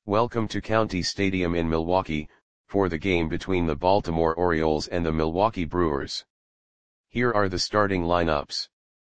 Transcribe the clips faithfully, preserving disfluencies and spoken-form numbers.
Welcome to County Stadium in Milwaukee, for the game between the Baltimore Orioles and the Milwaukee Brewers. Here are the starting lineups.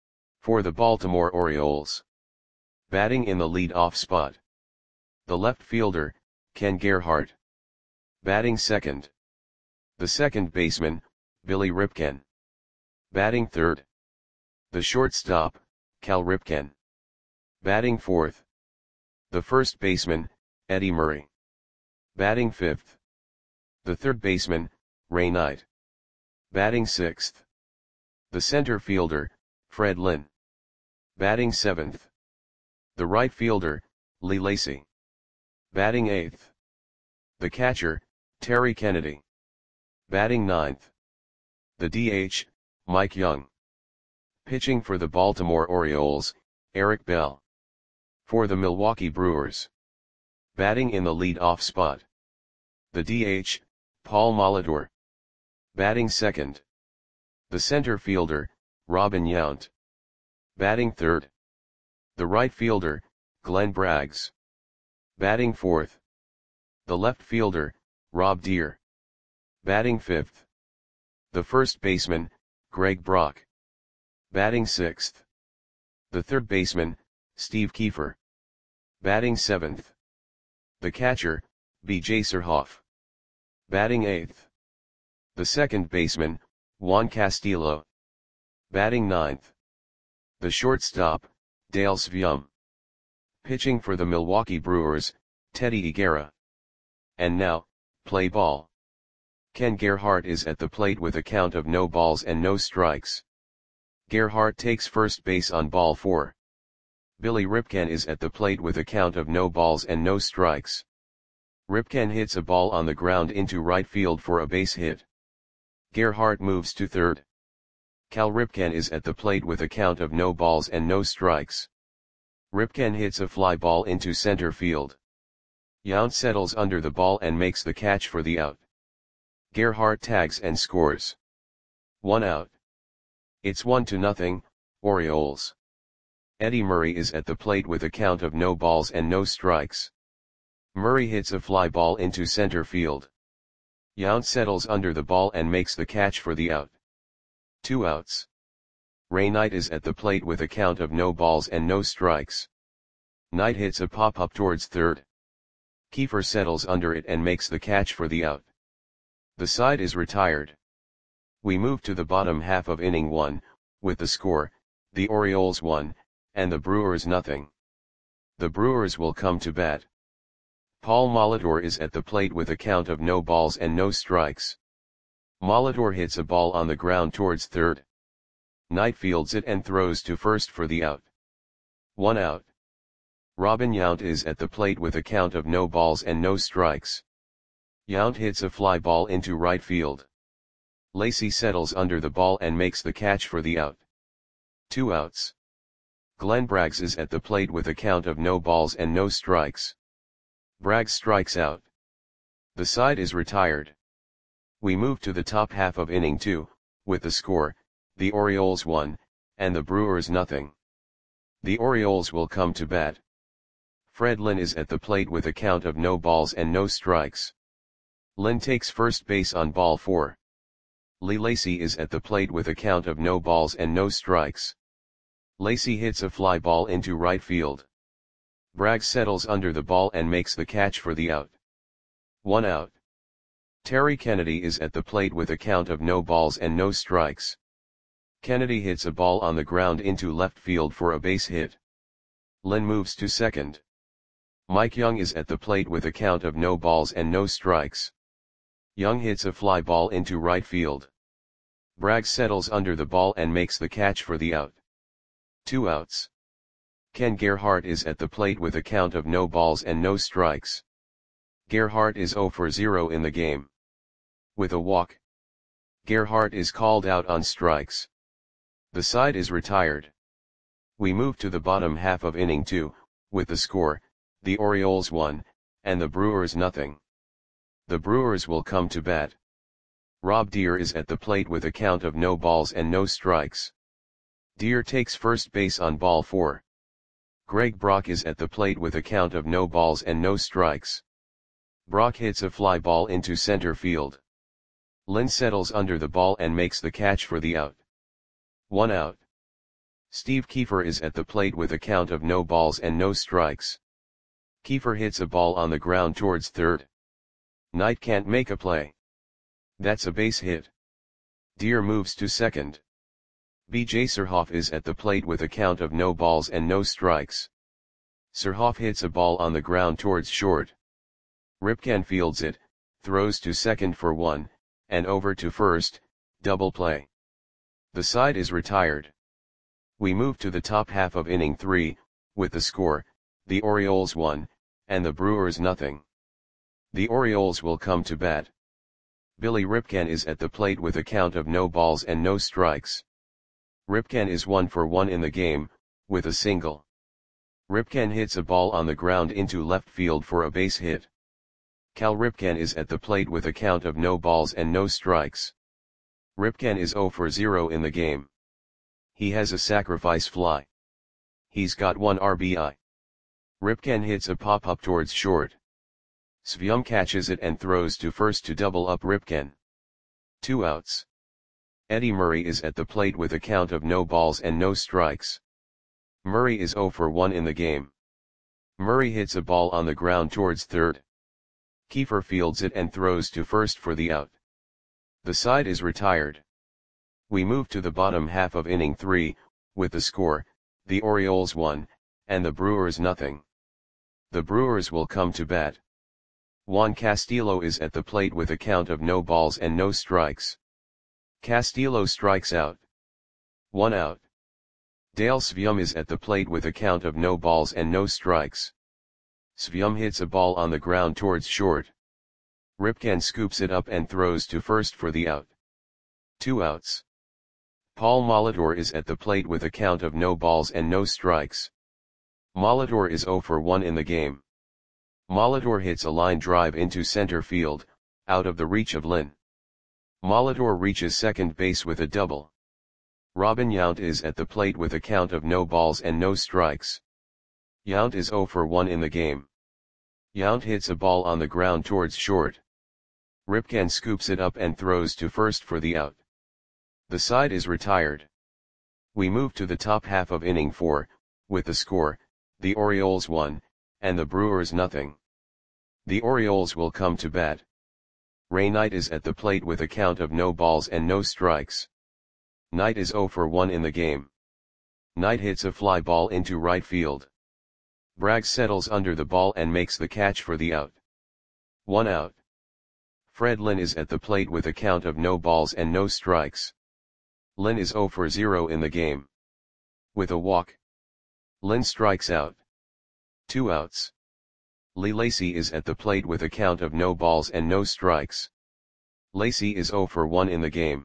For the Baltimore Orioles. Batting in the lead-off spot. The left fielder, Ken Gerhart. Batting second. The second baseman, Billy Ripken. Batting third. The shortstop, Cal Ripken. Batting fourth. The first baseman, Eddie Murray. Batting fifth. The third baseman, Ray Knight. Batting sixth. The center fielder, Fred Lynn. Batting seventh. The right fielder, Lee Lacy. Batting eighth. The catcher, Terry Kennedy. Batting ninth. The D H, Mike Young. Pitching for the Baltimore Orioles, Eric Bell. For the Milwaukee Brewers. Batting in the lead-off spot. The D H, Paul Molitor. Batting second. The center fielder, Robin Yount. Batting third. The right fielder, Glenn Braggs. Batting fourth. The left fielder, Rob Deere. Batting fifth. The first baseman, Greg Brock. Batting sixth. The third baseman, Steve Kiefer. Batting seventh. The catcher, B J Surhoff. Batting eighth. The second baseman, Juan Castillo. Batting ninth. The shortstop, Dale Svjum. Pitching for the Milwaukee Brewers, Teddy Higuera. And now, play ball. Ken Gerhart is at the plate with a count of no balls and no strikes. Gerhart takes first base on ball four. Billy Ripken is at the plate with a count of no balls and no strikes. Ripken hits a ball on the ground into right field for a base hit. Gerhart moves to third. Cal Ripken is at the plate with a count of no balls and no strikes. Ripken hits a fly ball into center field. Yount settles under the ball and makes the catch for the out. Gerhart tags and scores. One out. It's one to nothing, Orioles. Eddie Murray is at the plate with a count of no balls and no strikes. Murray hits a fly ball into center field. Yount settles under the ball and makes the catch for the out. Two outs. Ray Knight is at the plate with a count of no balls and no strikes. Knight hits a pop-up towards third. Kiefer settles under it and makes the catch for the out. The side is retired. We move to the bottom half of inning one, with the score, the Orioles one, and the Brewers nothing. The Brewers will come to bat. Paul Molitor is at the plate with a count of no balls and no strikes. Molitor hits a ball on the ground towards third. Knight fields it and throws to first for the out. One out. Robin Yount is at the plate with a count of no balls and no strikes. Yount hits a fly ball into right field. Lacy settles under the ball and makes the catch for the out. Two outs. Glenn Braggs is at the plate with a count of no balls and no strikes. Braggs strikes out. The side is retired. We move to the top half of inning two, with the score, the Orioles one, and the Brewers nothing. The Orioles will come to bat. Fred Lynn is at the plate with a count of no balls and no strikes. Lynn takes first base on ball four. Lee Lacy is at the plate with a count of no balls and no strikes. Lacy hits a fly ball into right field. Braggs settles under the ball and makes the catch for the out. One out. Terry Kennedy is at the plate with a count of no balls and no strikes. Kennedy hits a ball on the ground into left field for a base hit. Lynn moves to second. Mike Young is at the plate with a count of no balls and no strikes. Young hits a fly ball into right field. Braggs settles under the ball and makes the catch for the out. Two outs. Ken Gerhart is at the plate with a count of no balls and no strikes. Gerhart is zero for zero in the game. With a walk. Gerhart is called out on strikes. The side is retired. We move to the bottom half of inning two, with the score, the Orioles one, and the Brewers nothing. The Brewers will come to bat. Rob Deere is at the plate with a count of no balls and no strikes. Deere takes first base on ball four. Greg Brock is at the plate with a count of no balls and no strikes. Brock hits a fly ball into center field. Lynn settles under the ball and makes the catch for the out. One out. Steve Kiefer is at the plate with a count of no balls and no strikes. Kiefer hits a ball on the ground towards third. Knight can't make a play. That's a base hit. Deer moves to second. B J Surhoff is at the plate with a count of no balls and no strikes. Surhoff hits a ball on the ground towards short. Ripken fields it, throws to second for one, and over to first, double play. The side is retired. We move to the top half of inning three, with the score, the Orioles one, and the Brewers nothing. The Orioles will come to bat. Billy Ripken is at the plate with a count of no balls and no strikes. Ripken is one for one in the game, with a single. Ripken hits a ball on the ground into left field for a base hit. Cal Ripken is at the plate with a count of no balls and no strikes. Ripken is zero for zero in the game. He has a sacrifice fly. He's got one R B I. Ripken hits a pop-up towards short. Svyum catches it and throws to first to double up Ripken. Two outs. Eddie Murray is at the plate with a count of no balls and no strikes. Murray is zero for one in the game. Murray hits a ball on the ground towards third. Kiefer fields it and throws to first for the out. The side is retired. We move to the bottom half of inning three, with the score, the Orioles one, and the Brewers nothing. The Brewers will come to bat. Juan Castillo is at the plate with a count of no balls and no strikes. Castillo strikes out. One out. Dale Svyum is at the plate with a count of no balls and no strikes. Svyum hits a ball on the ground towards short. Ripken scoops it up and throws to first for the out. Two outs. Paul Molitor is at the plate with a count of no balls and no strikes. Molitor is zero for one in the game. Molitor hits a line drive into center field, out of the reach of Lynn. Molitor reaches second base with a double. Robin Yount is at the plate with a count of no balls and no strikes. Yount is zero for one in the game. Yount hits a ball on the ground towards short. Ripken scoops it up and throws to first for the out. The side is retired. We move to the top half of inning four, with the score, the Orioles one, and the Brewers nothing. The Orioles will come to bat. Ray Knight is at the plate with a count of no balls and no strikes. Knight is zero for one in the game. Knight hits a fly ball into right field. Bragg settles under the ball and makes the catch for the out. One out. Fred Lynn is at the plate with a count of no balls and no strikes. Lynn is zero for zero in the game. With a walk. Lynn strikes out. Two outs. Lee Lacy is at the plate with a count of no balls and no strikes. Lacy is zero for one in the game.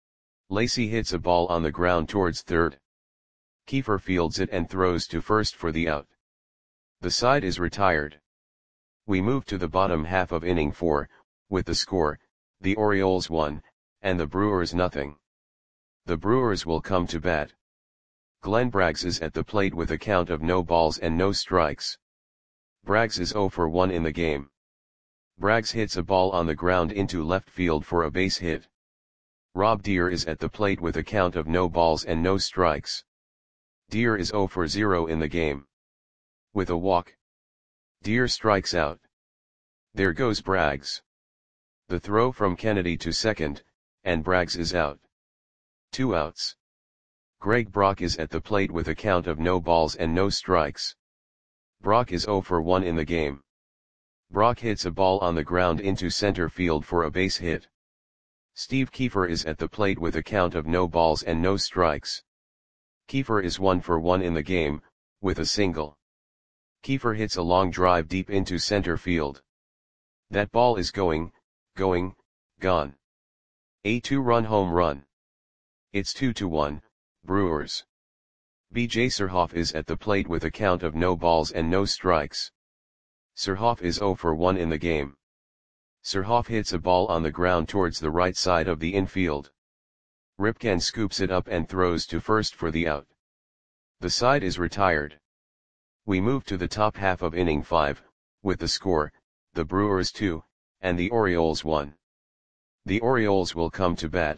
Lacy hits a ball on the ground towards third. Kiefer fields it and throws to first for the out. The side is retired. We move to the bottom half of inning four, with the score, the Orioles one, and the Brewers nothing. The Brewers will come to bat. Glenn Braggs is at the plate with a count of no balls and no strikes. Braggs is zero for one in the game. Braggs hits a ball on the ground into left field for a base hit. Rob Deere is at the plate with a count of no balls and no strikes. Deere is zero for zero in the game. With a walk. Deere strikes out. There goes Braggs. The throw from Kennedy to second, and Braggs is out. Two outs. Greg Brock is at the plate with a count of no balls and no strikes. Brock is zero for one in the game. Brock hits a ball on the ground into center field for a base hit. Steve Kiefer is at the plate with a count of no balls and no strikes. Kiefer is one for one in the game, with a single. Kiefer hits a long drive deep into center field. That ball is going, going, gone. A two-run home run. It's two to one, Brewers. B J Surhoff is at the plate with a count of no balls and no strikes. Surhoff is zero for one in the game. Surhoff hits a ball on the ground towards the right side of the infield. Ripken scoops it up and throws to first for the out. The side is retired. We move to the top half of inning five, with the score, the Brewers two, and the Orioles one. The Orioles will come to bat.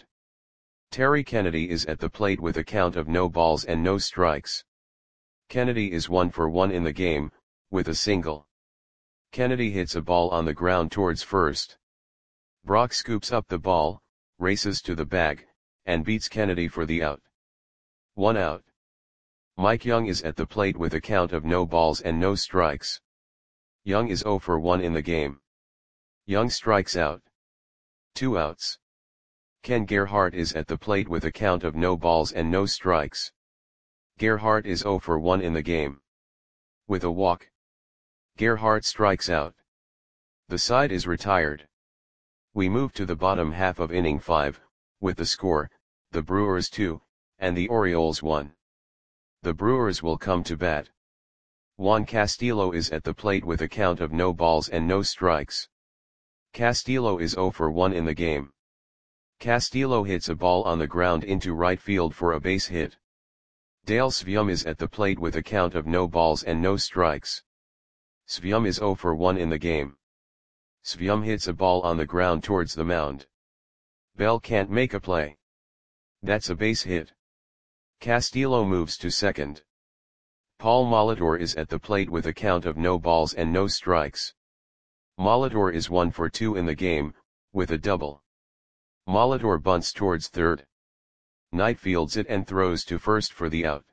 Terry Kennedy is at the plate with a count of no balls and no strikes. Kennedy is one for one in the game, with a single. Kennedy hits a ball on the ground towards first. Brock scoops up the ball, races to the bag, and beats Kennedy for the out. One out. Mike Young is at the plate with a count of no balls and no strikes. Young is zero for one in the game. Young strikes out. Two outs. Ken Gerhart is at the plate with a count of no balls and no strikes. Gerhart is zero for one in the game. With a walk, Gerhart strikes out. The side is retired. We move to the bottom half of inning five, with the score, the Brewers two, and the Orioles one. The Brewers will come to bat. Juan Castillo is at the plate with a count of no balls and no strikes. Castillo is zero for one in the game. Castillo hits a ball on the ground into right field for a base hit. Dale Svium is at the plate with a count of no balls and no strikes. Svium is zero for one in the game. Svium hits a ball on the ground towards the mound. Bell can't make a play. That's a base hit. Castillo moves to second. Paul Molitor is at the plate with a count of no balls and no strikes. Molitor is one for two in the game, with a double. Molitor bunts towards third. Knight fields it and throws to first for the out.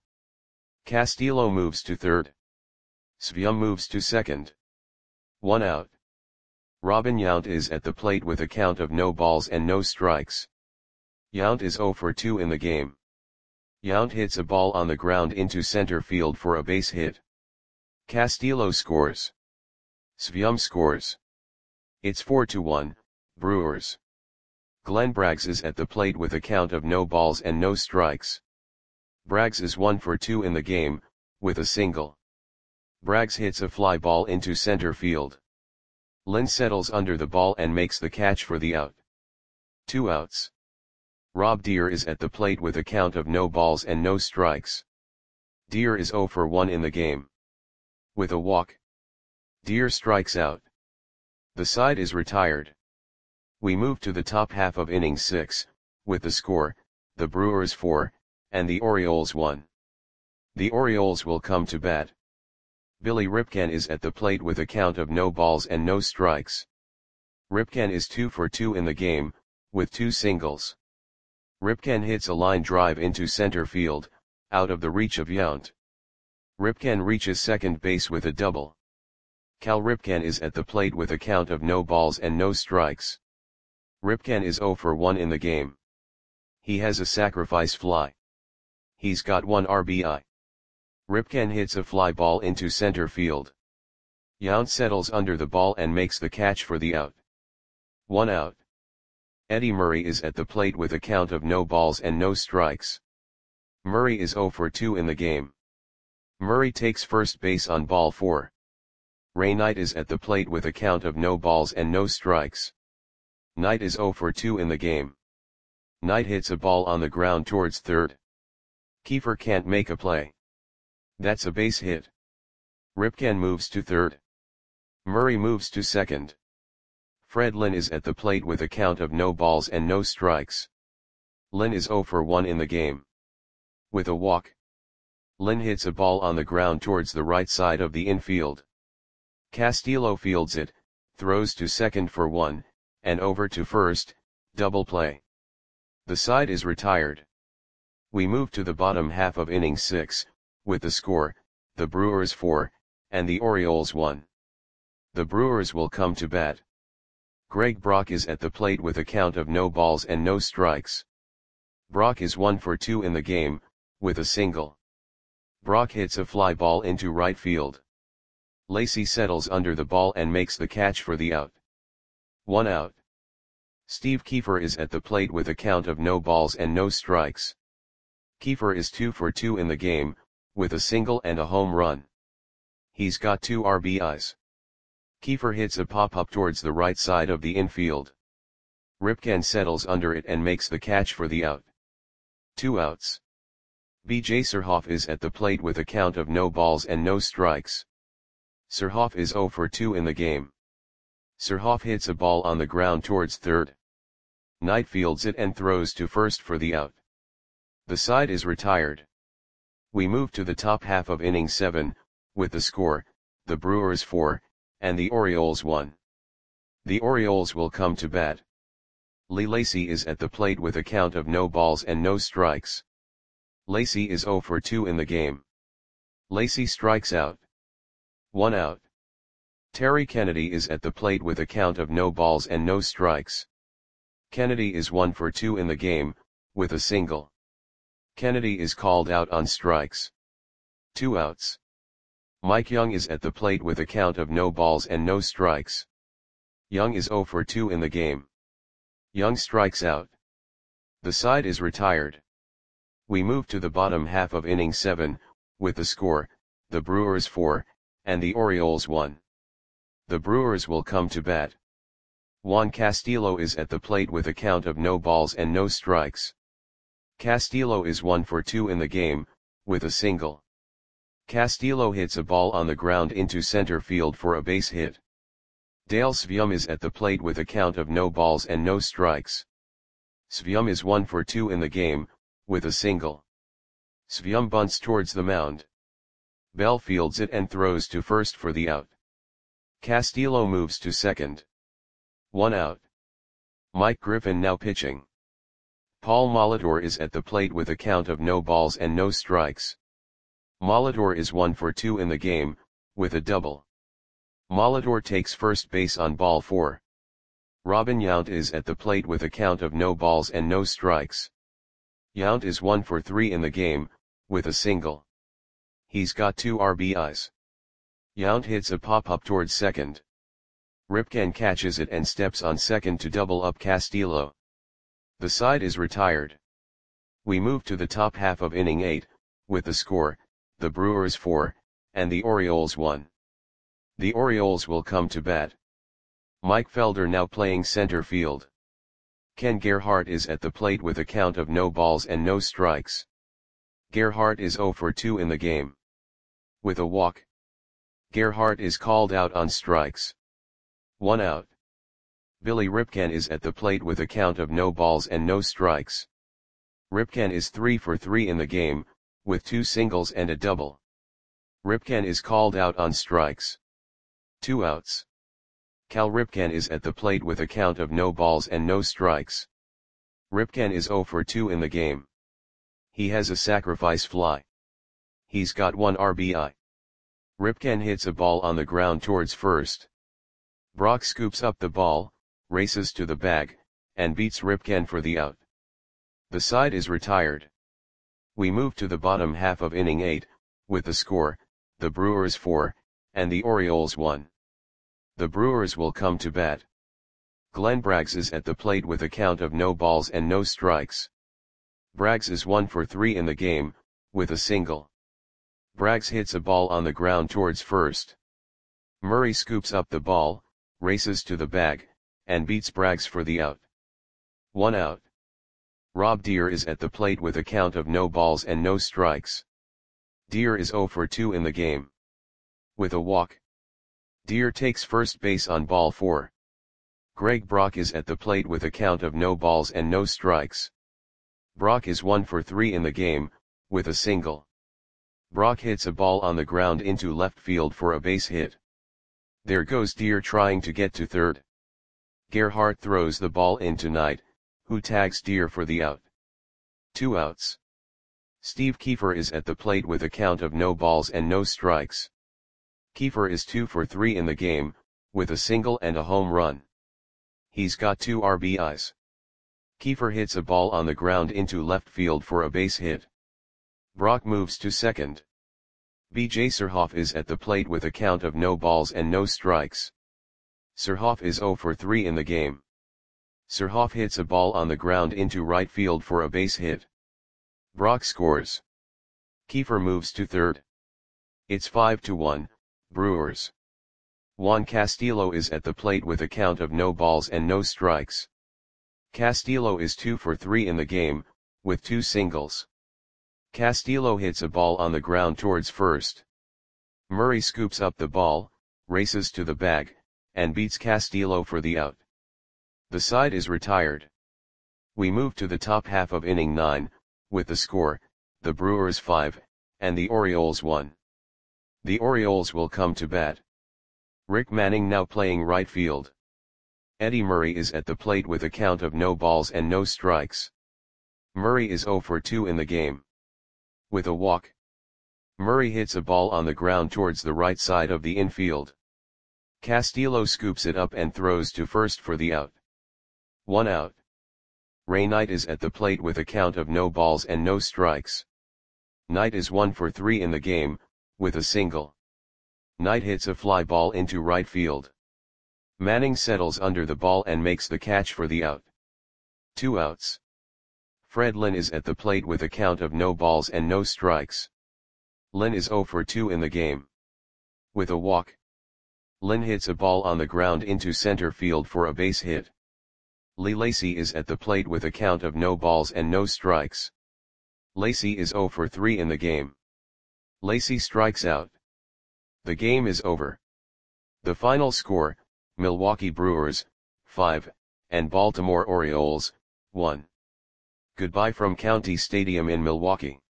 Castillo moves to third. Svium moves to second. One out. Robin Yount is at the plate with a count of no balls and no strikes. Yount is zero for two in the game. Yount hits a ball on the ground into center field for a base hit. Castillo scores. Svium scores. It's four to one, Brewers. Glenn Braggs is at the plate with a count of no balls and no strikes. Braggs is one for two in the game, with a single. Braggs hits a fly ball into center field. Lynn settles under the ball and makes the catch for the out. Two outs. Rob Deere is at the plate with a count of no balls and no strikes. Deere is zero for one in the game. With a walk, Deere strikes out. The side is retired. We move to the top half of inning six, with the score, the Brewers four, and the Orioles one. The Orioles will come to bat. Billy Ripken is at the plate with a count of no balls and no strikes. Ripken is two for two in the game, with two singles. Ripken hits a line drive into center field, out of the reach of Yount. Ripken reaches second base with a double. Cal Ripken is at the plate with a count of no balls and no strikes. Ripken is zero for one in the game. He has a sacrifice fly. He's got one R B I. Ripken hits a fly ball into center field. Yount settles under the ball and makes the catch for the out. One out. Eddie Murray is at the plate with a count of no balls and no strikes. Murray is zero for two in the game. Murray takes first base on ball four. Ray Knight is at the plate with a count of no balls and no strikes. Knight is zero for two in the game. Knight hits a ball on the ground towards third. Kiefer can't make a play. That's a base hit. Ripken moves to third. Murray moves to second. Fred Lynn is at the plate with a count of no balls and no strikes. Lynn is zero for one in the game. With a walk, Lynn hits a ball on the ground towards the right side of the infield. Castillo fields it, throws to second for one, and over to first, double play. The side is retired. We move to the bottom half of inning six, with the score, the Brewers four, and the Orioles one. The Brewers will come to bat. Greg Brock is at the plate with a count of no balls and no strikes. Brock is one for two in the game, with a single. Brock hits a fly ball into right field. Lacey settles under the ball and makes the catch for the out. One out. Steve Kiefer is at the plate with a count of no balls and no strikes. Kiefer is two for two in the game, with a single and a home run. He's got two R B Is. Kiefer hits a pop-up towards the right side of the infield. Ripken settles under it and makes the catch for the out. Two outs. B J Surhoff is at the plate with a count of no balls and no strikes. Surhoff is zero for two in the game. Surhoff hits a ball on the ground towards third. Knight fields it and throws to first for the out. The side is retired. We move to the top half of inning seven, with the score, the Brewers four, and the Orioles one. The Orioles will come to bat. Lee Lacy is at the plate with a count of no balls and no strikes. Lacy is zero for two in the game. Lacy strikes out. One out. Terry Kennedy is at the plate with a count of no balls and no strikes. Kennedy is one for two in the game, with a single. Kennedy is called out on strikes. Two outs. Mike Young is at the plate with a count of no balls and no strikes. Young is zero for two in the game. Young strikes out. The side is retired. We move to the bottom half of inning seven, with the score, the Brewers four, and the Orioles one. The Brewers will come to bat. Juan Castillo is at the plate with a count of no balls and no strikes. Castillo is one for two in the game, with a single. Castillo hits a ball on the ground into center field for a base hit. Dale Svjum is at the plate with a count of no balls and no strikes. Svjum is one for two in the game, with a single. Svjum bunts towards the mound. Bell fields it and throws to first for the out. Castillo moves to second. One out. Mike Griffin now pitching. Paul Molitor is at the plate with a count of no balls and no strikes. Molitor is one for two in the game, with a double. Molitor takes first base on ball four. Robin Yount is at the plate with a count of no balls and no strikes. Yount is one for three in the game, with a single. He's got two R B Is. Yount hits a pop-up towards second. Ripken catches it and steps on second to double up Castillo. The side is retired. We move to the top half of inning eight, with the score, the Brewers four, and the Orioles one. The Orioles will come to bat. Mike Felder now playing center field. Ken Gerhart is at the plate with a count of no balls and no strikes. Gerhart is zero for two in the game. With a walk. Gerhart is called out on strikes. One out. Billy Ripken is at the plate with a count of no balls and no strikes. Ripken is three for three in the game, with two singles and a double. Ripken is called out on strikes. Two outs. Cal Ripken is at the plate with a count of no balls and no strikes. Ripken is zero for two in the game. He has a sacrifice fly. He's got one R B I. Ripken hits a ball on the ground towards first. Brock scoops up the ball, races to the bag, and beats Ripken for the out. The side is retired. We move to the bottom half of inning eight, with the score, the Brewers four, and the Orioles one. The Brewers will come to bat. Glenn Braggs is at the plate with a count of no balls and no strikes. Braggs is one for three in the game, with a single. Braggs hits a ball on the ground towards first. Murray scoops up the ball, races to the bag, and beats Braggs for the out. One out. Rob Deere is at the plate with a count of no balls and no strikes. Deere is zero for two in the game. With a walk. Deere takes first base on ball four. Greg Brock is at the plate with a count of no balls and no strikes. Brock is one for three in the game, with a single. Brock hits a ball on the ground into left field for a base hit. There goes Deere trying to get to third. Gerhart throws the ball into Knight, who tags Deere for the out. Two outs. Steve Kiefer is at the plate with a count of no balls and no strikes. Kiefer is two for three in the game, with a single and a home run. He's got two R B Is. Kiefer hits a ball on the ground into left field for a base hit. Brock moves to second. B J Surhoff is at the plate with a count of no balls and no strikes. Surhoff is zero for three in the game. Surhoff hits a ball on the ground into right field for a base hit. Brock scores. Kiefer moves to third. It's five to one, Brewers. Juan Castillo is at the plate with a count of no balls and no strikes. Castillo is two for three in the game, with two singles. Castillo hits a ball on the ground towards first. Murray scoops up the ball, races to the bag, and beats Castillo for the out. The side is retired. We move to the top half of inning nine, with the score, the Brewers five, and the Orioles one. The Orioles will come to bat. Rick Manning now playing right field. Eddie Murray is at the plate with a count of no balls and no strikes. Murray is oh for two in the game. With a walk. Murray hits a ball on the ground towards the right side of the infield. Castillo scoops it up and throws to first for the out. One out. Ray Knight is at the plate with a count of no balls and no strikes. Knight is one for three in the game, with a single. Knight hits a fly ball into right field. Manning settles under the ball and makes the catch for the out. Two outs. Fred Lynn is at the plate with a count of no balls and no strikes. Lynn is oh for two in the game. With a walk. Lynn hits a ball on the ground into center field for a base hit. Lee Lacy is at the plate with a count of no balls and no strikes. Lacy is oh for three in the game. Lacy strikes out. The game is over. The final score, Milwaukee Brewers, five, and Baltimore Orioles, one. Goodbye from County Stadium in Milwaukee.